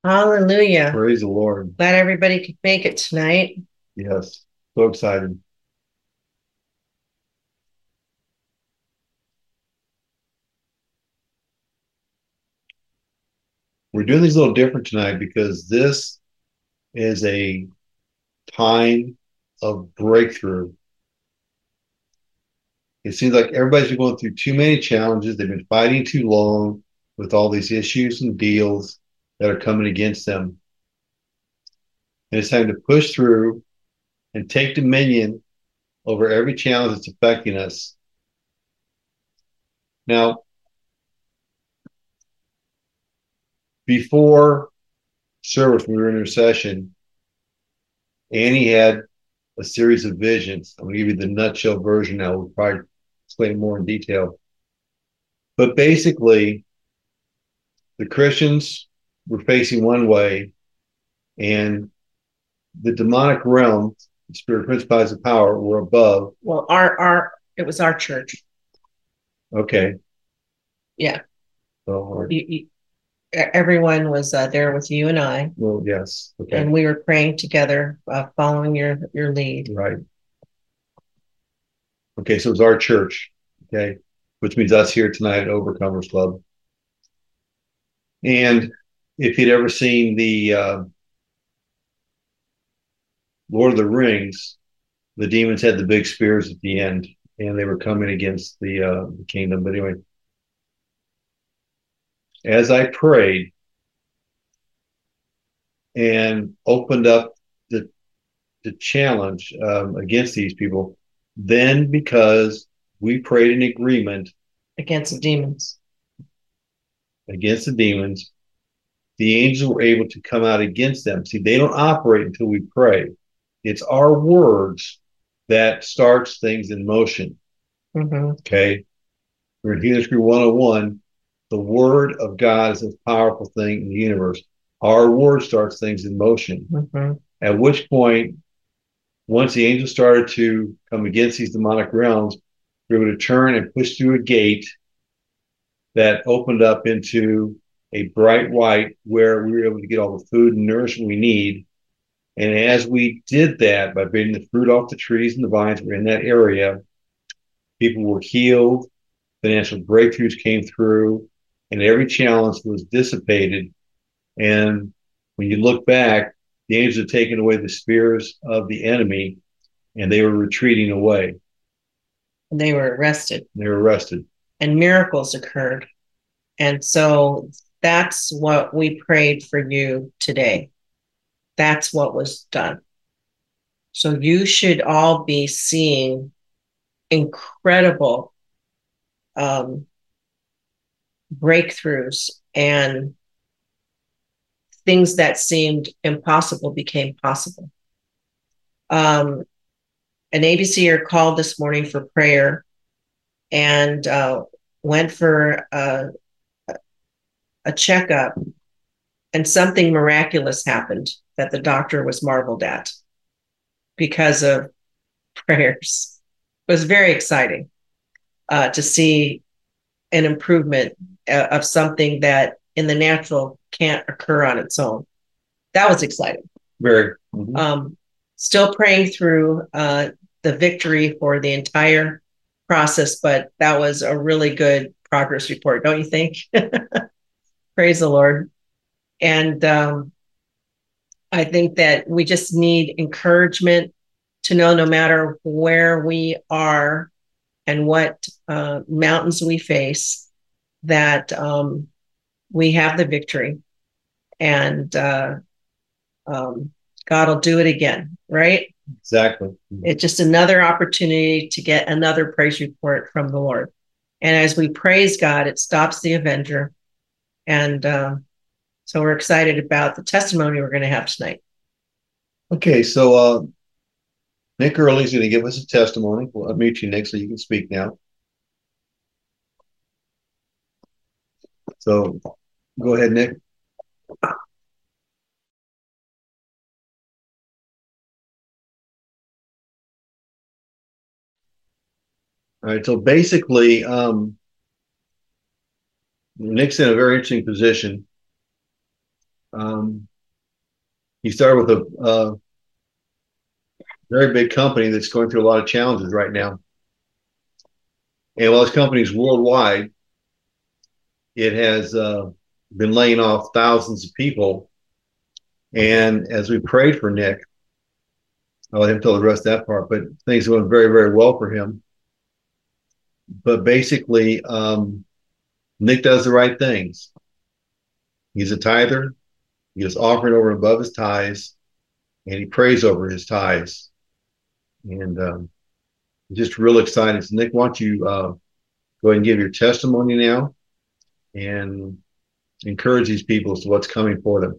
Hallelujah. Praise the Lord. Glad everybody could make it tonight. Yes. So excited. We're doing these a little different tonight because this is a time of breakthrough. It seems like everybody's been going through too many challenges. They've been fighting too long with all these issues and deals that are coming against them. And it's time to push through and take dominion over every challenge that's affecting us. Now, before service, when we were in intercession, Annie had a series of visions. I'm going to give you the nutshell version now. We'll probably explain more in detail. But basically, the Christians were facing one way, and the demonic realm, the spirit principalities of power, were above. Well, our it was our church. Okay. Yeah. So, Everyone was there with you and I, well, yes. Okay. and we were praying together, following your lead. Right. Okay. So it was our church. Okay. Which means us here tonight at Overcomers Club. And if you'd ever seen the Lord of the Rings, the demons had the big spears at the end, and they were coming against the kingdom. But anyway, as I prayed and opened up the the challenge against these people, then because we prayed in agreement Against the demons. against the demons, the angels were able to come out against them. See, they don't operate until we pray. It's our words that starts things in motion. Mm-hmm. Okay. We're in Healing School 101. The word of God is a powerful thing in the universe. Our word starts things in motion. Mm-hmm. At which point, once the angels started to come against these demonic realms, we were able to turn and push through a gate that opened up into a bright white where we were able to get all the food and nourishment we need. And as we did that by bringing the fruit off the trees and the vines were in that area, people were healed, financial breakthroughs came through, and every challenge was dissipated. And when you look back, the angels had taken away the spears of the enemy and they were retreating away. And they were arrested. They were arrested. And miracles occurred. And so that's what we prayed for you today. That's what was done. So you should all be seeing incredible um, breakthroughs, and things that seemed impossible became possible. An ABCer called this morning for prayer and went for a checkup, and something miraculous happened that the doctor was marveled at because of prayers. It was very exciting to see an improvement of something that in the natural can't occur on its own. That was exciting. Very. Still praying through the victory for the entire process, but that was a really good progress report, don't you think? Praise the Lord. And I think that we just need encouragement to know no matter where we are and what mountains we face, that we have the victory, and God will do it again, right? Exactly. It's just another opportunity to get another praise report from the Lord. And as we praise God, it stops the avenger. And so we're excited about the testimony we're going to have tonight. Okay, so Nick Early's going to give us a testimony. We'll unmute you, Nick, so you can speak now. So go ahead, Nick. All right, so basically, Nick's in a very interesting position. he started with a very big company that's going through a lot of challenges right now. And while this company is worldwide, it has been laying off thousands of people. And as we prayed for Nick, I'll let him tell the rest of that part, but things went very, very well for him. But basically, Nick does the right things. He's a tither. He is offering over and above his tithes, and he prays over his tithes. And just real excited. So Nick, why don't you go ahead and give your testimony now and encourage these people as to what's coming for them.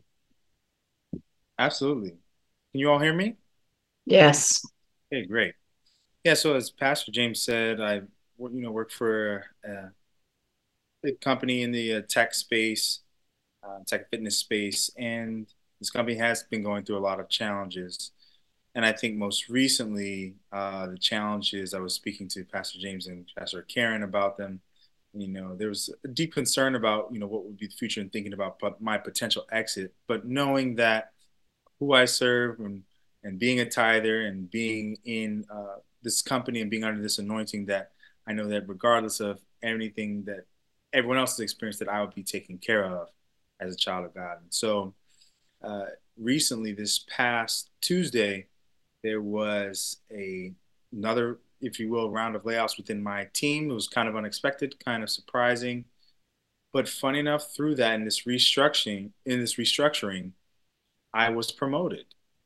Absolutely. Can you all hear me? Yes. Okay, great. Yeah, so as Pastor James said, I work for a big company in the tech space, tech fitness space, and this company has been going through a lot of challenges. And I think most recently, the challenges, I was speaking to Pastor James and Pastor Karen about them. There was a deep concern about, what would be the future and thinking about my potential exit, but knowing that who I serve and being a tither and being in this company and being under this anointing, that I know that regardless of anything that everyone else has experienced, that I would be taken care of as a child of God. And so recently, this past Tuesday, there was another, if you will, round of layoffs within my team. It was kind of unexpected, kind of surprising, but funny enough, through that, in this restructuring, I was promoted.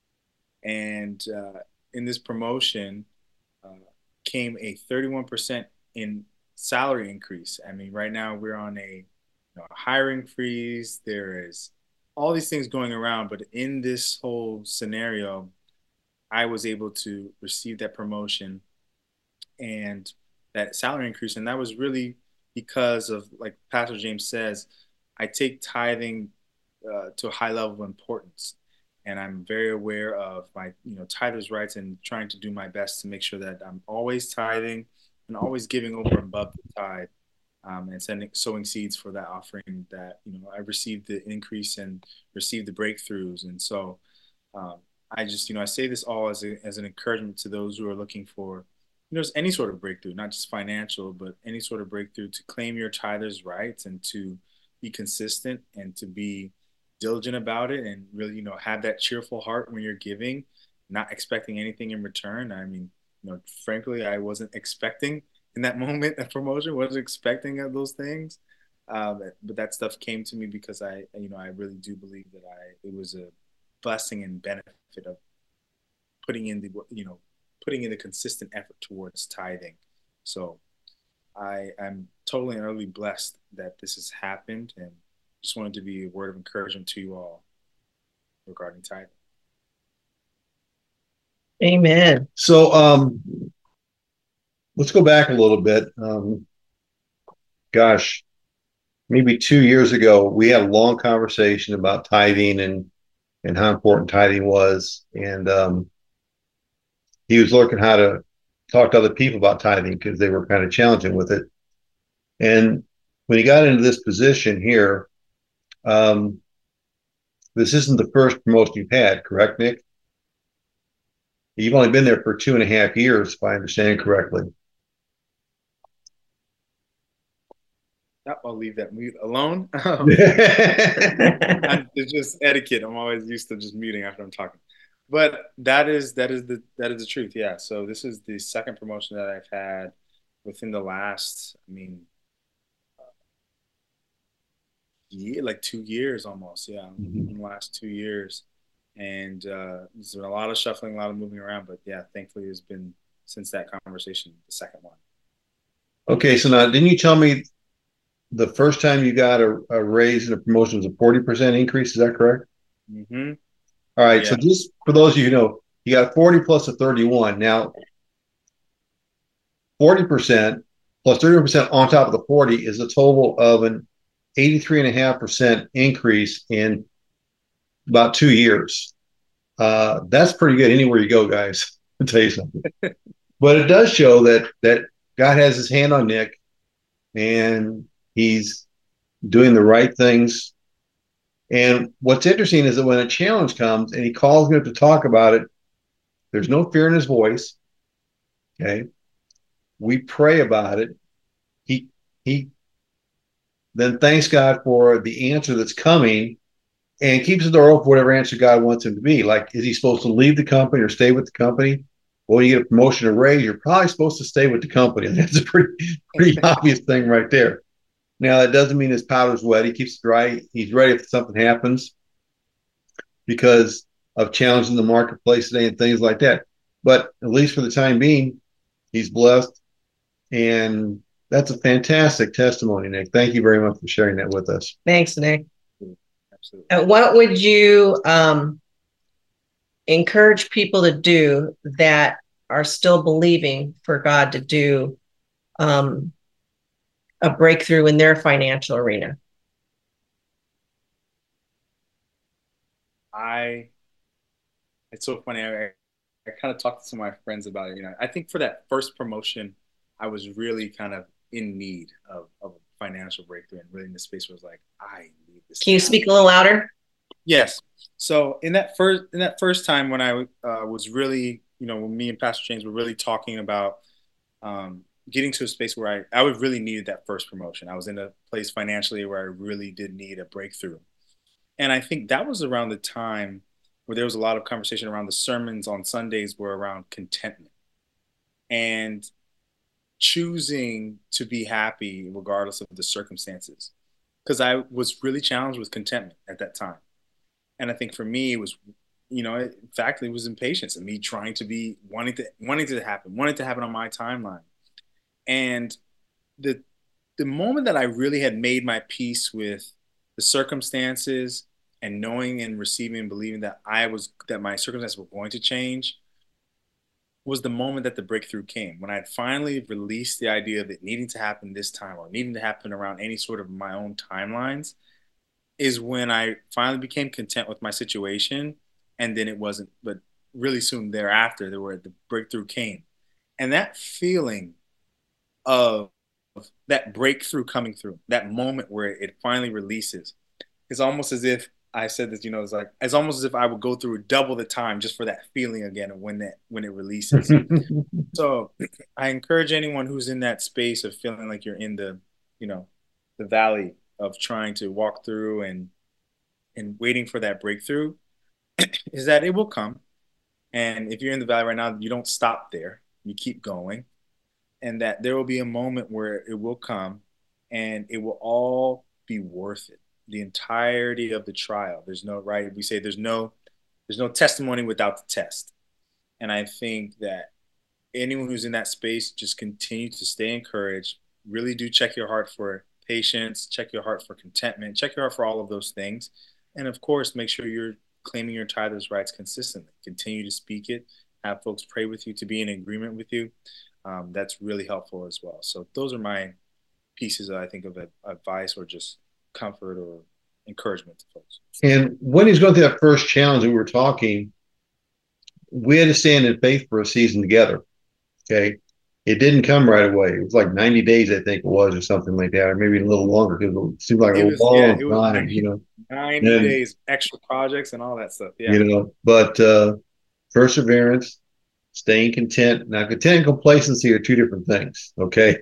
And in this promotion came a 31% in salary increase. I mean, right now we're on a hiring freeze. There is all these things going around, but in this whole scenario, I was able to receive that promotion and that salary increase. And that was really because of, like Pastor James says, I take tithing to a high level of importance. And I'm very aware of my, tithers' rights and trying to do my best to make sure that I'm always tithing and always giving over and above the tithe, and sowing seeds for that offering that, I received the increase and received the breakthroughs. And so I just, I say this all as an encouragement to those who are looking for, any sort of breakthrough, not just financial, but any sort of breakthrough, to claim your tithers' rights and to be consistent and to be diligent about it, and really, have that cheerful heart when you're giving, not expecting anything in return. I mean, frankly, I wasn't expecting in that moment a promotion, wasn't expecting those things. But that stuff came to me because I really do believe that it was a blessing and benefit of putting in the consistent effort towards tithing. So I'm totally and utterly blessed that this has happened, and just wanted to be a word of encouragement to you all regarding tithing. Amen. So let's go back a little bit. Gosh, maybe 2 years ago, we had a long conversation about tithing and how important tithing was. And he was learning how to talk to other people about tithing because they were kind of challenging with it. And when he got into this position here, this isn't the first promotion you've had, correct, Nick? You've only been there for 2.5 years, if I understand correctly. I'll leave that mute alone. It's just etiquette. I'm always used to just muting after I'm talking. But that is the truth. Yeah. So this is the second promotion that I've had within the last, like 2 years almost. Yeah. In the last 2 years. And there's been a lot of shuffling, a lot of moving around. But yeah, thankfully it's been, since that conversation, the second one. Okay. So now, didn't you tell me the first time you got a raise and a promotion was a 40% increase? Is that correct? Mm-hmm. All right. Yeah. So just for those of you who know, you got 40 plus a 31. Now, 40% plus 31% on top of the 40 is a total of an 83.5% increase in about 2 years. That's pretty good anywhere you go, guys. I'll tell you something. But it does show that God has his hand on Nick, and he's doing the right things And what's interesting is that when a challenge comes and he calls me up to talk about it, there's no fear in his voice. Okay. We pray about it. He then thanks God for the answer that's coming and keeps the door open for whatever answer God wants him to be. Like, is he supposed to leave the company or stay with the company? Well, when you get a promotion or raise, you're probably supposed to stay with the company. And that's a pretty obvious thing right there. Now, that doesn't mean his powder's wet. He keeps it dry. He's ready if something happens because of challenges in the marketplace today and things like that. But at least for the time being, he's blessed. And that's a fantastic testimony, Nick. Thank you very much for sharing that with us. Thanks, Nick. Absolutely. What would you encourage people to do that are still believing for God to do a breakthrough in their financial arena? It's so funny. I kind of talked to some of my friends about it. I think for that first promotion, I was really kind of in need of a financial breakthrough and really in the space where I was like, I need this. Can you speak a little louder? Yes. So in that first time when I was really, when me and Pastor James were really talking about getting to a space where I would really needed that first promotion. I was in a place financially where I really did need a breakthrough. And I think that was around the time where there was a lot of conversation around the sermons on Sundays were around contentment and choosing to be happy regardless of the circumstances. Because I was really challenged with contentment at that time. And I think for me, it was, in fact, it was impatience and me trying to be wanting to happen on my timeline. And the moment that I really had made my peace with the circumstances and knowing and receiving and believing that my circumstances were going to change was the moment that the breakthrough came. When I had finally released the idea of it needing to happen this time or needing to happen around any sort of my own timelines is when I finally became content with my situation. And then it wasn't, but really soon thereafter, the breakthrough came. And that feeling of that breakthrough coming through, that moment where it finally releases, it's almost as if I said this, it's almost as if I would go through double the time just for that feeling again of when it releases. So I encourage anyone who's in that space of feeling like you're in the valley of trying to walk through and waiting for that breakthrough is that it will come. And if you're in the valley right now, you don't stop there. You keep going. And that there will be a moment where it will come and it will all be worth it. The entirety of the trial. We say there's no testimony without the test. And I think that anyone who's in that space, just continue to stay encouraged. Really do check your heart for patience, check your heart for contentment, check your heart for all of those things. And of course, make sure you're claiming your tither's rights consistently. Continue to speak it, have folks pray with you, to be in agreement with you. That's really helpful as well. So those are my pieces that I think of advice or just comfort or encouragement to folks. And when he's going through that first challenge we were talking, we had to stand in faith for a season together. Okay. It didn't come right away. It was like 90 days, I think it was, or something like that, or maybe a little longer because it seemed like a long time, 90 days, extra projects and all that stuff. Yeah. But perseverance, staying content. Now, content and complacency are two different things. Okay.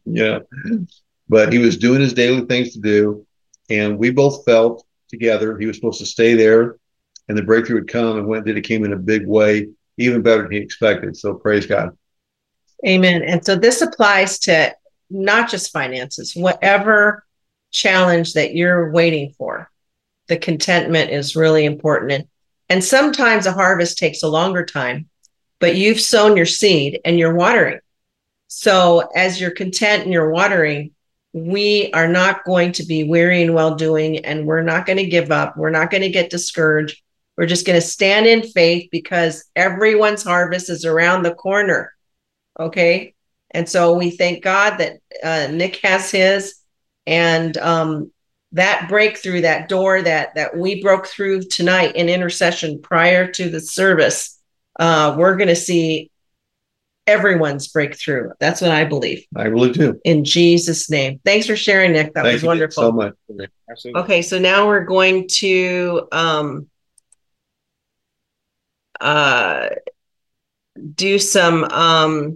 But he was doing his daily things to do. And we both felt together he was supposed to stay there and the breakthrough would come, and when it came in a big way, even better than he expected. So praise God. Amen. And so this applies to not just finances, whatever challenge that you're waiting for, the contentment is really important. And sometimes a harvest takes a longer time, but you've sown your seed and you're watering. So as you're content and you're watering, we are not going to be weary in well-doing, and we're not going to give up. We're not going to get discouraged. We're just going to stand in faith because everyone's harvest is around the corner. Okay. And so we thank God that Nick has his, and that breakthrough, that door that we broke through tonight in intercession prior to the service, we're going to see everyone's breakthrough. That's what I believe. I really do. In Jesus' name. Thanks for sharing, Nick. That Thank was you wonderful. so much. Absolutely. Okay, so now we're going to do some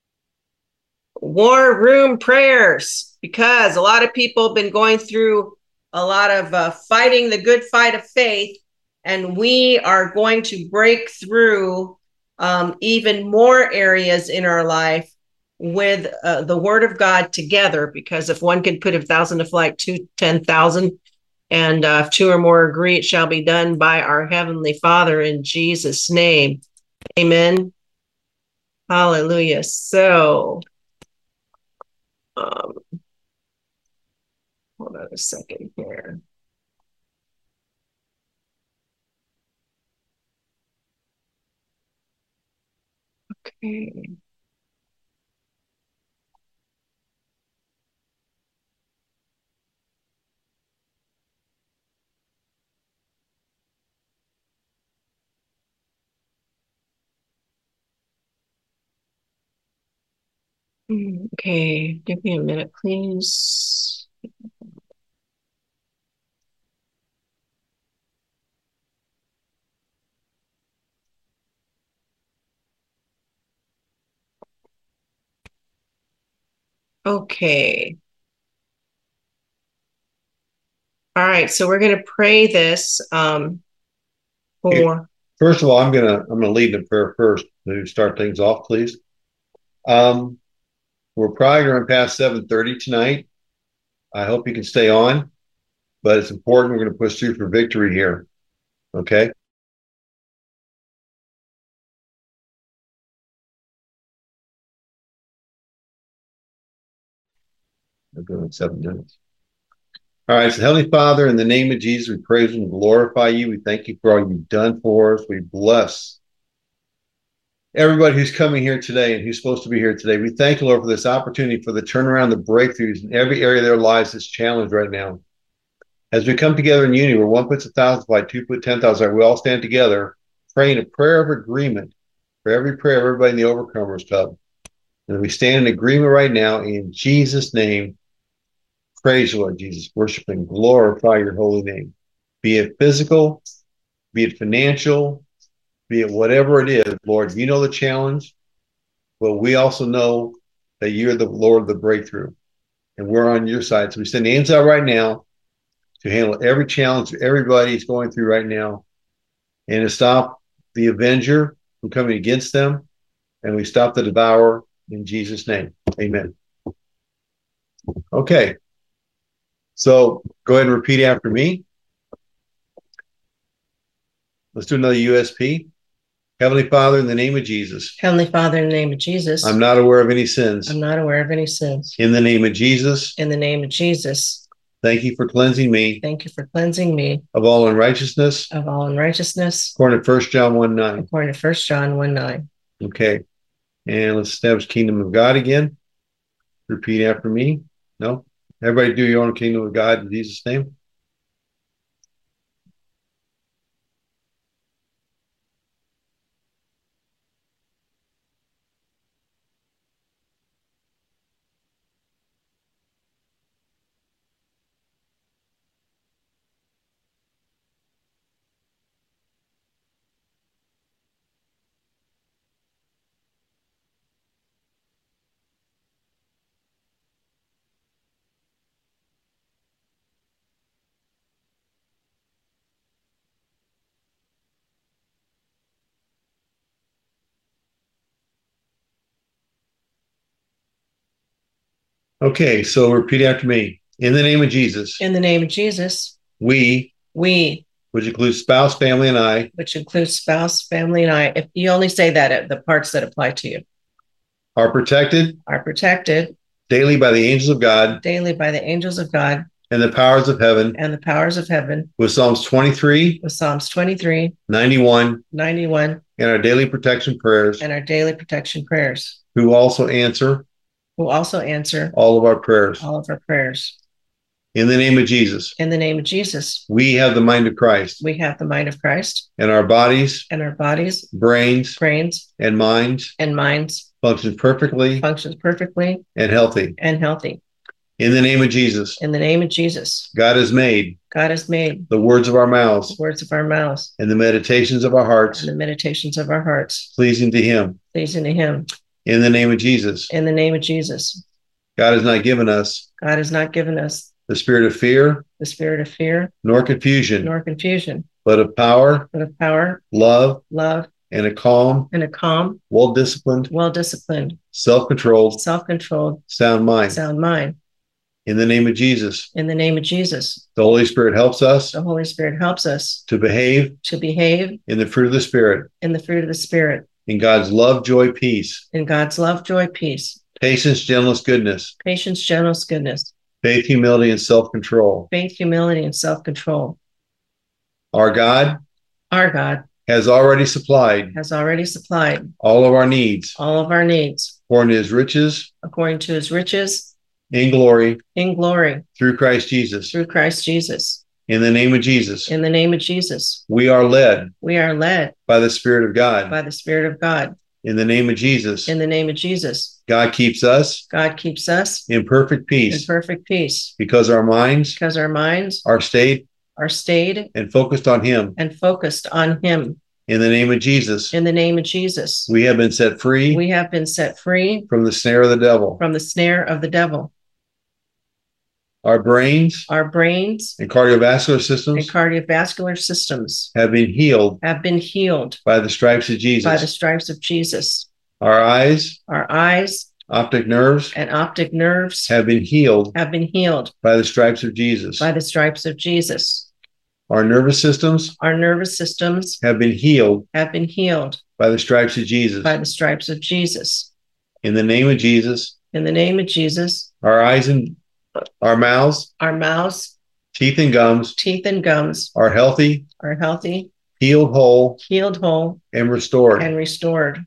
war room prayers, because a lot of people have been going through a lot of fighting the good fight of faith, and we are going to break through even more areas in our life with the word of God together, because if one can put 1,000 to flight, 10,000, and if two or more agree, it shall be done by our Heavenly Father in Jesus' name. Amen. Hallelujah. So, hold on a second here. Okay. Okay, give me a minute, please. Okay. All right, so we're going to pray this for. First of all, I'm gonna lead the prayer first to start things off, please. We're probably going past 7:30 tonight. I hope you can stay on, but it's important. We're going to push through for victory here. Okay. We're going 7 minutes. All right. So, Heavenly Father, in the name of Jesus, we praise and glorify you. We thank you for all you've done for us. We bless everybody who's coming here today and who's supposed to be here today. We thank you, Lord, for this opportunity for the turnaround, the breakthroughs in every area of their lives that's challenged right now. As we come together in unity, where one puts 1,000 flight, two put 10,000, we all stand together, praying a prayer of agreement for every prayer of everybody in the Overcomers Club. And we stand in agreement right now in Jesus' name. Praise you, Lord Jesus. Worship and glorify your holy name. Be it physical, be it financial, be it whatever it is, Lord, you know the challenge, but we also know that you're the Lord of the breakthrough, and we're on your side. So we send the angels out right now to handle every challenge everybody's going through right now, and to stop the avenger from coming against them, and we stop the devourer in Jesus' name. Amen. Okay. So go ahead and repeat after me. Let's do another USP. Heavenly Father, in the name of Jesus. Heavenly Father, in the name of Jesus. I'm not aware of any sins. I'm not aware of any sins. In the name of Jesus. In the name of Jesus. Thank you for cleansing me. Thank you for cleansing me. Of all unrighteousness. Of all unrighteousness. According to 1 John 1:9. According to 1 John 1:9. Okay. And let's establish kingdom of God again. Repeat after me. No? Everybody do your own kingdom of God in Jesus' name. Okay, so repeat after me. In the name of Jesus. In the name of Jesus. We, which includes spouse, family, and I. Which includes spouse, family, and I. If you only say that at the parts that apply to you. Are protected. Are protected. Daily by the angels of God. Daily by the angels of God. And the powers of heaven. And the powers of heaven. With Psalms 23. With Psalms 23. 91. 91. And our daily protection prayers. And our daily protection prayers. Who also answer. Who also answer. All of our prayers. All of our prayers. In the name of Jesus. In the name of Jesus. We have the mind of Christ. We have the mind of Christ. And our bodies. And our bodies. Brains. Brains. And minds. And minds. functions perfectly functions perfectly and healthy. and healthy. In the name of Jesus, In the name of Jesus, God has made God has made the words of our the mouths words of our mouths and the meditations of our hearts and the meditations of our hearts pleasing to Him. pleasing to Him. In the name of Jesus, In the name of Jesus, God has not given us God has not given us the spirit of fear the spirit of fear nor confusion, nor confusion, but of power, but of power, love, love, and a calm, and a calm, well-disciplined, well-disciplined, self-controlled, self-controlled, sound mind. sound mind. In the name of Jesus, In the name of Jesus, the Holy Spirit helps us the Holy Spirit helps us to behave to behave in the fruit of the Spirit, in the fruit of the Spirit, in God's love, joy, peace, in God's love, joy, peace, patience, gentleness, goodness, patience, gentleness, goodness, faith, humility, and self-control. faith, humility, and self-control. Our God Our God has already supplied has already supplied all of our needs all of our needs according to His riches according to His riches in glory in glory through Christ Jesus. through Christ Jesus. In the name of Jesus, In the name of Jesus, we are led we are led by the Spirit of God. by the Spirit of God. In the name of Jesus, In the name of Jesus, God keeps us God keeps us in perfect in peace perfect peace because our minds because our minds are stayed are stayed and focused on Him. and focused on Him. In the name of Jesus, In the name of Jesus, we have been set free we have been set free from the snare of the devil. from the snare of the devil. Our brains Our brains and cardiovascular and systems cardiovascular systems have been healed have been healed by the stripes of by the Jesus. stripes of Jesus. Our eyes, Our eyes optic nerves and optic nerves have been healed have been healed by the stripes of Jesus. by the stripes of Jesus. Our nervous systems Our nervous systems have been healed have been healed by the stripes of Jesus. by the stripes of Jesus. In the name of Jesus, In the name of Jesus, our eyes and our mouths, our mouths, teeth and gums teeth, and gums are healthy, are healthy, healed whole, healed whole, and restored. and restored.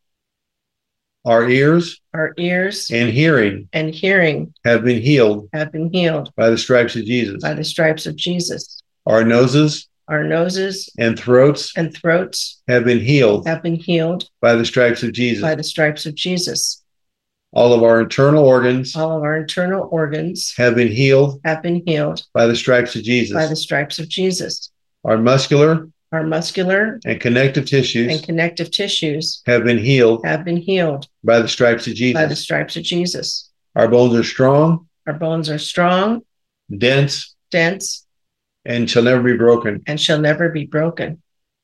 Our ears Our ears and hearing and hearing have been healed have been healed by the stripes of Jesus. by the stripes of Jesus. Our noses Our noses and throats and throats have been healed have been healed by the stripes of Jesus. by the stripes of Jesus. All of our internal organs All of our internal organs have been healed have been healed by the stripes of by the Jesus. stripes of Jesus. Our muscular Our muscular and connective and tissues connective tissues have been healed have been healed by the stripes of by the Jesus. stripes of Jesus. Our bones are strong, Our bones are strong, dense, dense, and shall never be broken. and shall never be broken.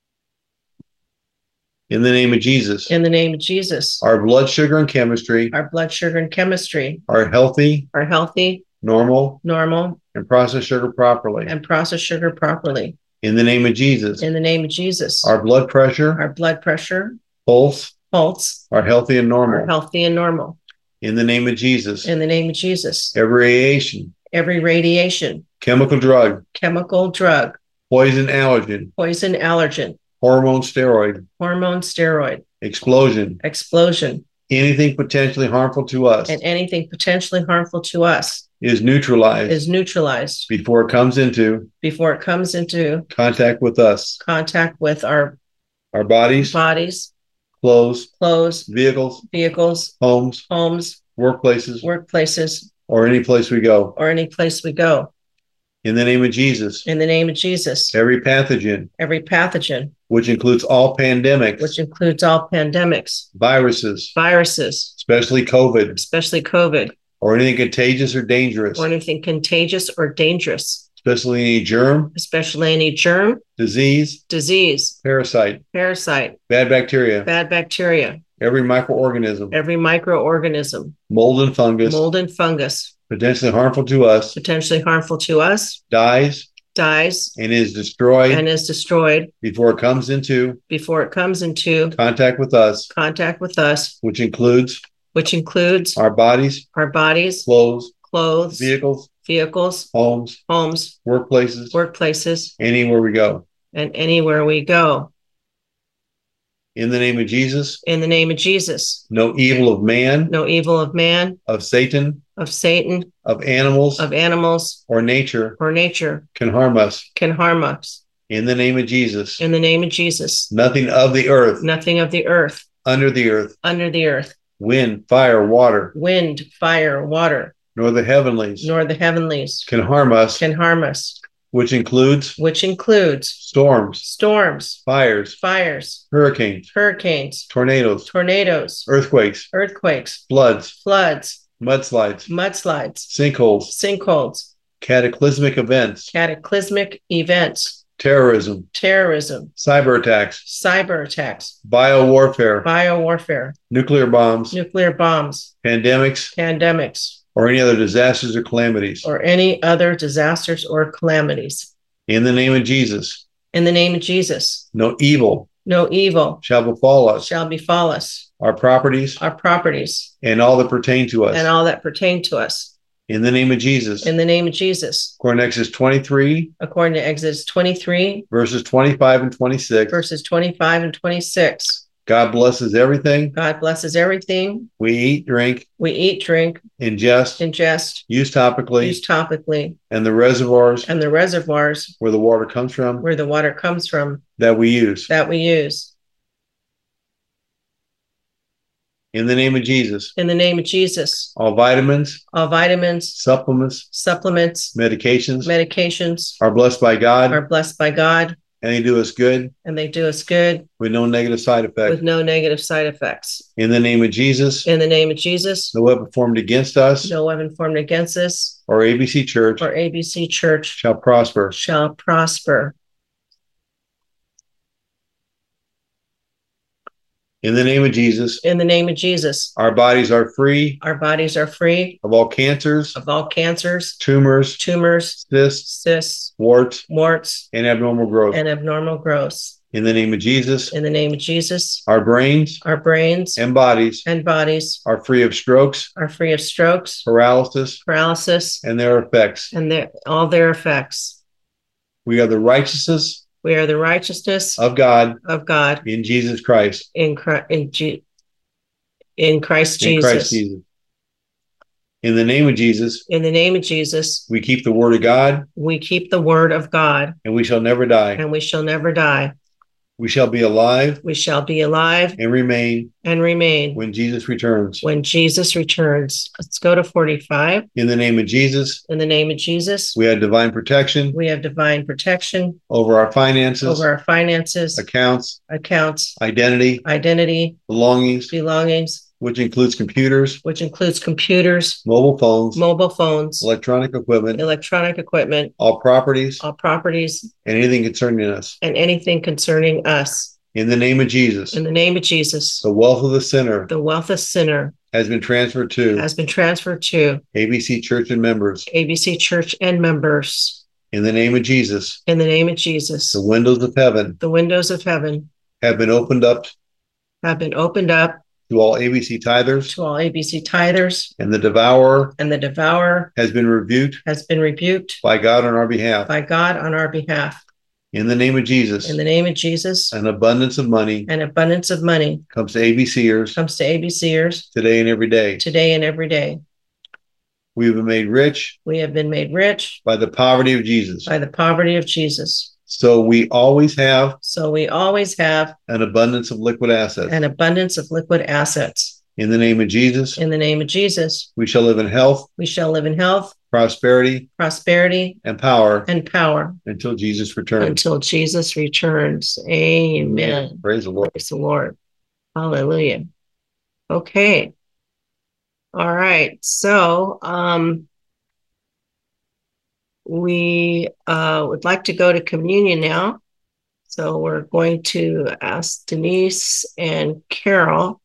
In the name of Jesus, In the name of Jesus, our blood sugar and chemistry our blood sugar and chemistry are healthy, are healthy, normal, normal, and process sugar properly. and process sugar properly. In the name of Jesus, In the name of Jesus, our blood pressure, our blood pressure, pulse pulse are healthy and are normal. healthy and normal. In the name of Jesus, In the name of Jesus, every radiation, every radiation, chemical drug, chemical drug, poison allergen, poison allergen, hormone steroid, hormone steroid, explosion, explosion, anything potentially harmful to us and anything potentially harmful to us is neutralized is neutralized before it comes into before it comes into contact with us. contact with our Our bodies, bodies, clothes, clothes, vehicles, vehicles, homes, homes, workplaces, workplaces, or any place we go. or any place we go. In the name of Jesus, In the name of Jesus, every pathogen, every pathogen, which includes all pandemics, which includes all pandemics, viruses, viruses, especially COVID, especially COVID, or anything contagious or dangerous, or anything contagious or dangerous, especially any germ, especially any germ, disease, disease, parasite, parasite, bad bacteria, bad bacteria, every microorganism, every microorganism, mold and fungus, mold and fungus, potentially harmful to us, potentially harmful to us, dies dies and is destroyed and is destroyed before it comes into before it comes into contact with us, contact with us, which includes which includes our bodies, our bodies, clothes, clothes, vehicles, vehicles, homes, homes, workplaces, workplaces, anywhere we go. and anywhere we go. In the name of Jesus, In the name of Jesus, no evil of man, no evil of man, of Satan, of Satan, of animals, of animals, or nature or nature can harm us. can harm us. In the name of Jesus, In the name of Jesus, nothing of the earth, nothing of the earth, under the earth, under the earth, wind, fire, water, wind, fire, water, nor the heavenlies nor the heavenlies can harm us, which includes storms, fires, hurricanes, tornadoes, tornadoes, earthquakes, floods, mudslides, sinkholes, cataclysmic events, terrorism, cyber attacks, biowarfare, nuclear bombs, pandemics, or any other disasters or calamities. In the name of Jesus, no evil shall befall us, our properties, and all that pertain to us. In the name of Jesus. According to Exodus 23, verses 25 and 26. God blesses everything. We eat, drink, ingest, use topically, and the reservoirs where the water comes from that we use. In the name of Jesus. All vitamins, supplements, medications are blessed by God. And they do us good. With no negative side effects. In the name of Jesus. No weapon formed against us. Or ABC Church. Shall prosper. In the name of Jesus. Our bodies are free. Of all cancers. Tumors. Cysts. Warts. And abnormal growth. In the name of Jesus. Our brains. And bodies. Are free of strokes. Paralysis. And their effects. All their effects. We are the righteousness of God in Jesus Christ. In Christ Jesus. In the name of Jesus. We keep the word of God. And we shall never die. We shall be alive. And remain. When Jesus returns. Let's go to 45. In the name of Jesus. We have divine protection. Over our finances. Accounts. Identity. Belongings. Which includes computers. Mobile phones. Electronic equipment. All properties. And anything concerning us. In the name of Jesus. The wealth of the sinner. Has been transferred to. ABC Church and members. In the name of Jesus. The windows of heaven. Have been opened up. To all ABC tithers. And the devourer. Has been rebuked. By God on our behalf. In the name of Jesus. An abundance of money. Comes to ABCers. Today and every day. We have been made rich. By the poverty of Jesus. So we always have. An abundance of liquid assets. In the name of Jesus. We shall live in health. Prosperity. And power. Until Jesus returns. Amen. Praise the Lord. Hallelujah. Okay. All right. So, we would like to go to communion now. So we're going to ask Denise and Carol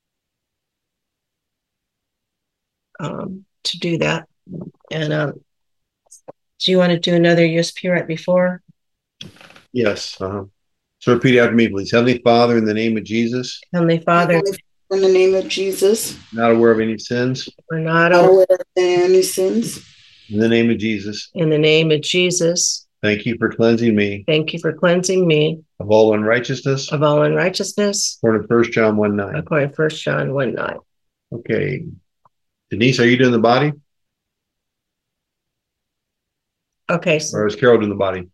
to do that. And do you want to do another USP right before? Yes. So repeat after me, please. Heavenly Father, in the name of Jesus. Heavenly Father. In the name of Jesus. Not aware of any sins. We're not aware of any sins. In the name of Jesus. Thank you for cleansing me. Of all unrighteousness. According to 1 John 1:9. Okay. Denise, are you doing the body? Okay. So, or is Carol doing the body?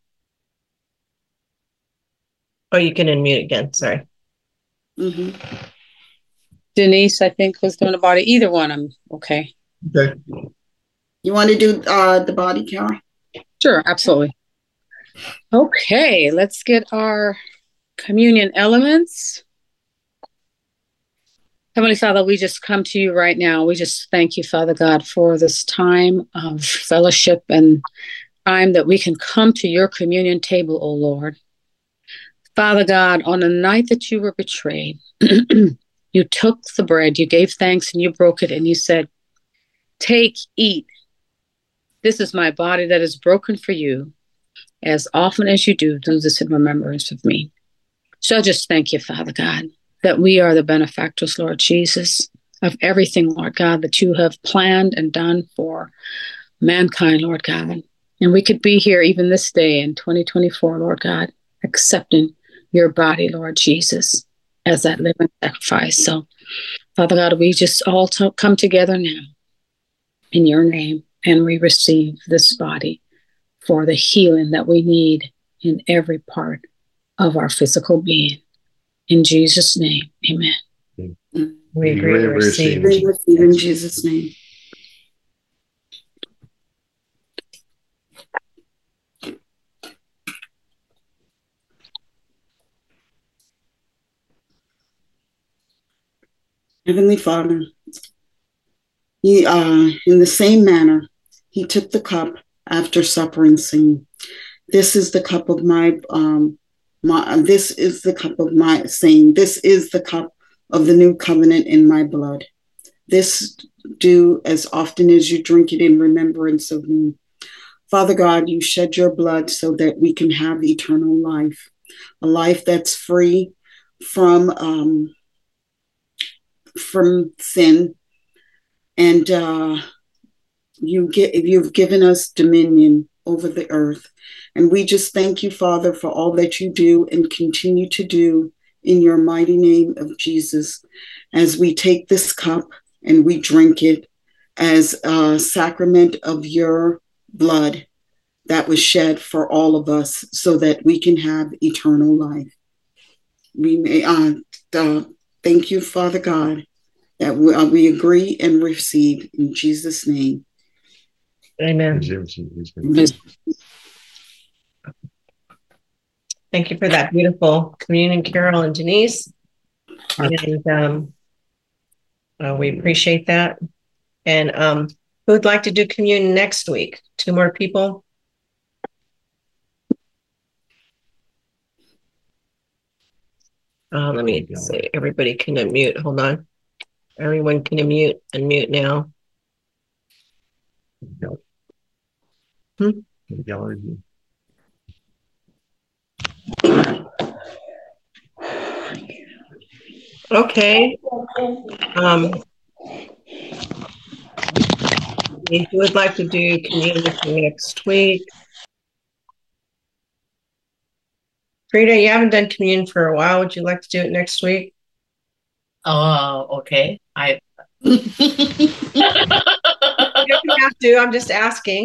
Oh, you can unmute again. Sorry. Denise, I think, was doing the body. Either one, I'm okay. Okay. You want to do the body, Carol? Sure, absolutely. Okay, let's get our communion elements. Heavenly Father, we just come to you right now. We just thank you, Father God, for this time of fellowship and time that we can come to your communion table, O Lord. Father God, on the night that you were betrayed, you took the bread, you gave thanks, and you broke it, and you said, "Take, eat. This is my body that is broken for you. As often as you do this in remembrance of me." So I just thank you, Father God, that we are the benefactors, Lord Jesus, of everything, Lord God, that you have planned and done for mankind, Lord God. And we could be here even this day in 2024, Lord God, accepting your body, Lord Jesus, as that living sacrifice. So, Father God, we just all come together now in your name, and we receive this body for the healing that we need in every part of our physical being. In Jesus' name, amen. We agree to receive. We receive in Jesus' name. Heavenly Father, in the same manner, he took the cup after suffering, saying, "This is the cup of this is the cup of my saying, this is the cup of the new covenant in my blood. This do as often as you drink it in remembrance of me." Father God, you shed your blood so that we can have eternal life, a life that's free from sin, and you've given us dominion over the earth. And we just thank you, Father, for all that you do and continue to do in your mighty name of Jesus, as we take this cup and we drink it as a sacrament of your blood that was shed for all of us so that we can have eternal life. We may thank you, Father God, that we agree and receive in Jesus' name. Amen. Thank you for that beautiful communion, Carol and Denise. And we appreciate that. And who would like to do communion next week? 2 more people. Let me see. Everybody can unmute. Hold on. Everyone can unmute now. Okay. Who would like to do communion next week? Frida, you haven't done communion for a while. Would you like to do it next week? Okay. You don't have to. I'm just asking.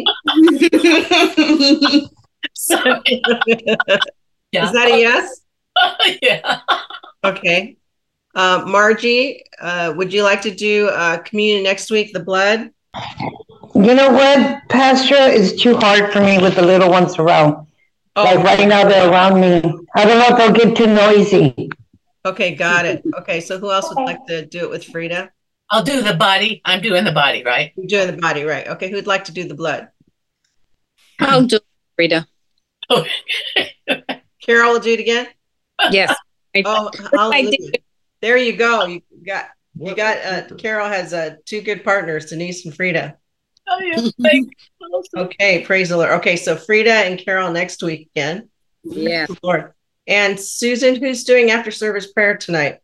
Yeah. Is that a yes? Yeah. Okay. Margie, would you like to do communion next week, the blood? You know what, Pastor? It's too hard for me with the little ones around. Oh, like right now they're around me. I don't know if they'll get too noisy. Okay, got it. Okay, so who else would like to do it with Frida? I'll do the body. I'm doing the body, right? You're doing the body, right? Okay, who'd like to do the blood? I'll do Frida. Okay. Carol will do it again? Yes. Oh, hallelujah. There you go. You got Carol has 2 good partners, Denise and Frida. Oh, yeah. Thank you. Okay, praise the Lord. Okay, so Frida and Carol next week again. Yeah. Lord. And Susan, who's doing after service prayer tonight?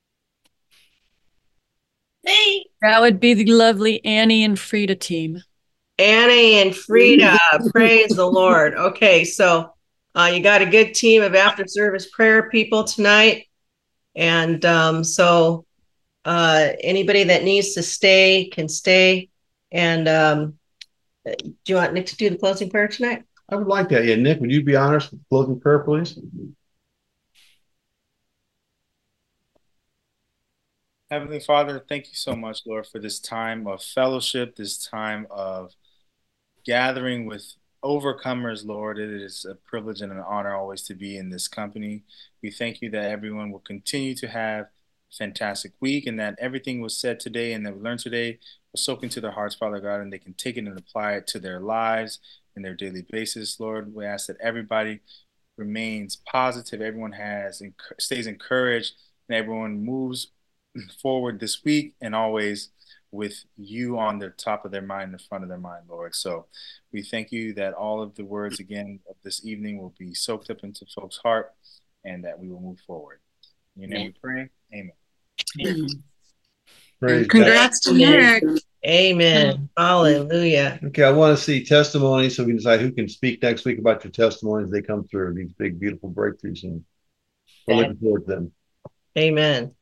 Hey. That would be the lovely Annie and Frida team. Annie and Frida, praise the Lord. Okay, so you got a good team of after service prayer people tonight. And so anybody that needs to stay can stay. And do you want Nick to do the closing prayer tonight? I would like that. Yeah, Nick, would you be honest with the closing prayer, please? Heavenly Father, thank you so much, Lord, for this time of fellowship, this time of gathering with overcomers, Lord. It is a privilege and an honor always to be in this company. We thank you that everyone will continue to have a fantastic week, and that everything was said today and that we learned today will soak into their hearts, Father God, and they can take it and apply it to their lives and their daily basis, Lord. We ask that everybody remains positive, everyone stays encouraged, and everyone moves forward this week and always with you on the top of their mind, the front of their mind, Lord. So we thank you that all of the words again of this evening will be soaked up into folks' heart and that we will move forward. In your name we pray. Amen. Praise God. Congrats to Nick. Amen. Hallelujah. Okay, I want to see testimonies so we can decide who can speak next week about your testimonies. They come through these big, beautiful breakthroughs, and we're looking forward to them. Amen.